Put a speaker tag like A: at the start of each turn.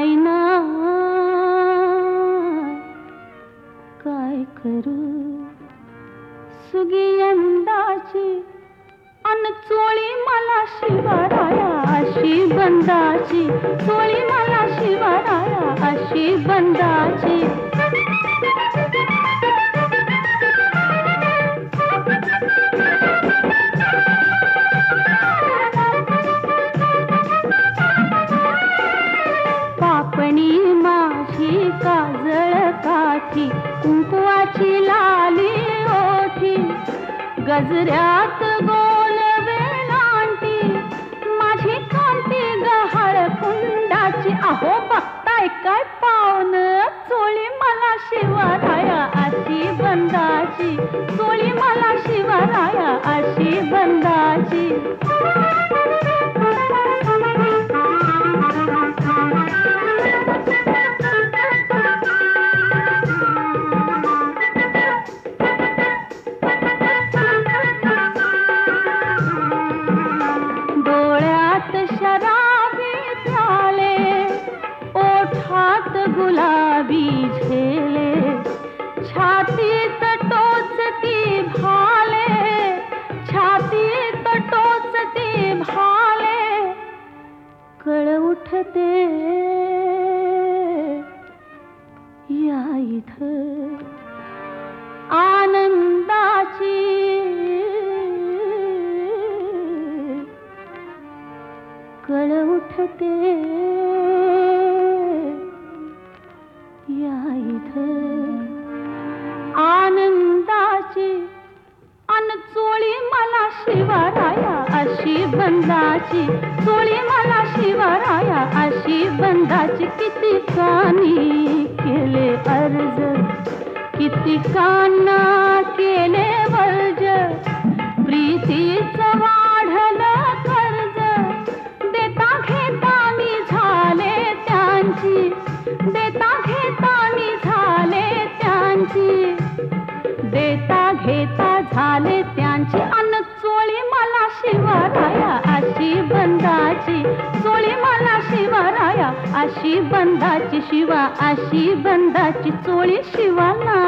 A: होईना काय करू सुगी यंदाची अन चोळी मला शिवराया अशी बंदाची चोळी मला शिवराया अशी बंदाची पापणी माझी काजळ काठी कुंकुवाची लाली ओठी गजऱ्यात गोल वेलांटी माझी कांती गहाळ कुंडाची अहो बघताय काय पावन चोळी मला शिवराया अशी बंदाची चोळी मला शिवराया अशी बंदाची शराबी प्याले ओठात गुलाबी झेले छातीत टोचती भाले छातीत टोचती भाले कळ उठते या इथं आनंदाची कळ उठते या इथं आनंदाची अन चोळी मला शिवराया अशी बंदाची चोळी मला शिवराया अशी बंदाची किती कानी केले अर्ज किती काना केले वर्ज प्रीतीचं वाढलं कर्ज देता घेता मी झाले त्यांची देता घेता मी झाले त्यांची देता घेता झाले त्यांची अन चोळी मला शिवराया अशी बंदाची चोळी मला शिवराया अशी बंदाची शिवा अशी बंदाची चोळी शिवाला